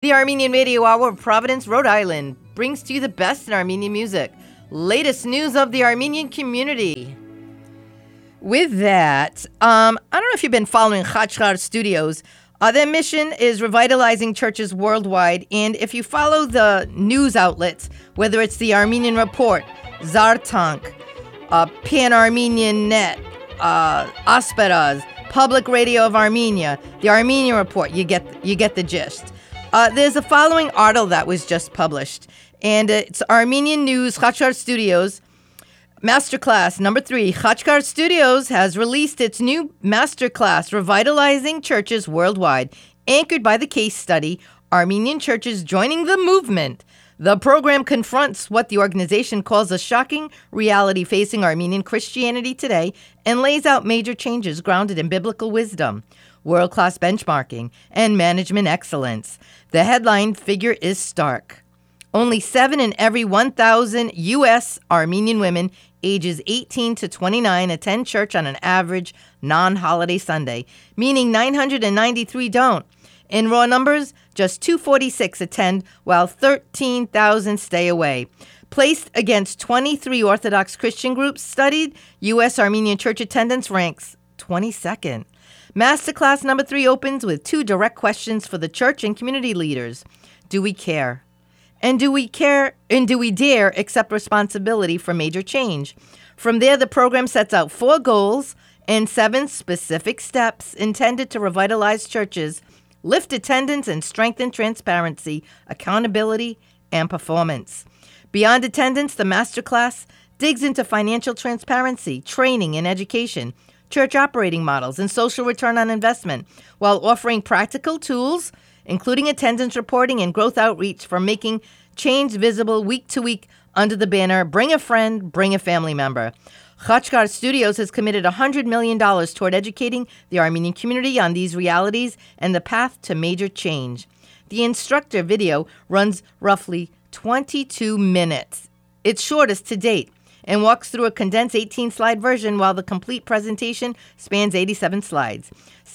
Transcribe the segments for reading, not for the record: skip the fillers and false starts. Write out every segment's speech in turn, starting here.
The Armenian Radio Hour of Providence, Rhode Island brings to you the best in Armenian music. Latest news of the Armenian community. With that, I don't know if you've been following Khachkar Studios. Their mission is revitalizing churches worldwide. And if you follow the news outlets, whether it's the Armenian Report, Zartank, Pan-Armenian Net, Asperaz, Public Radio of Armenia, the Armenian Report, you get the gist. There's a following article that was just published, and it's Armenian News, Khachkar Studios, Masterclass number 3. Khachkar Studios has released its new Masterclass, Revitalizing Churches Worldwide, anchored by the case study, Armenian Churches Joining the Movement. The program confronts what the organization calls a shocking reality facing Armenian Christianity today and lays out major changes grounded in biblical wisdom, world-class benchmarking, and management excellence. The headline figure is stark. Only 7 in every 1,000 U.S. Armenian women ages 18 to 29 attend church on an average non-holiday Sunday, meaning 993 don't. In raw numbers, just 246 attend, while 13,000 stay away. Placed against 23 Orthodox Christian groups studied, U.S. Armenian church attendance ranks 22nd. Masterclass number 3 opens with 2 direct questions for the church and community leaders. Do we care? And do we dare accept responsibility for major change? From there, the program sets out 4 goals and 7 specific steps intended to revitalize churches, lift attendance, and strengthen transparency, accountability, and performance. Beyond attendance, the Masterclass digs into financial transparency, training, and education, church operating models, and social return on investment, while offering practical tools, including attendance reporting and growth outreach for making change visible week to week under the banner, Bring a Friend, Bring a Family Member. Khachkar Studios has committed $100 million toward educating the Armenian community on these realities and the path to major change. The instructor video runs roughly 22 minutes. It's shortest to date and walks through a condensed 18-slide version, while the complete presentation spans 87 slides,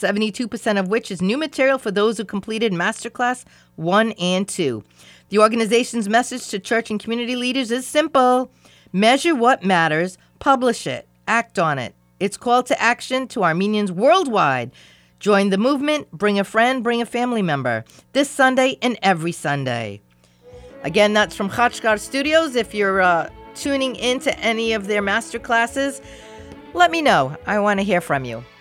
72% of which is new material for those who completed Masterclass 1 and 2. The organization's message to church and community leaders is simple. Measure what matters, publish it, act on it. It's call to action to Armenians worldwide. Join the movement, bring a friend, bring a family member, this Sunday and every Sunday. Again, that's from Khachkar Studios. If you're tuning into any of their master classes, let me know. I want to hear from you.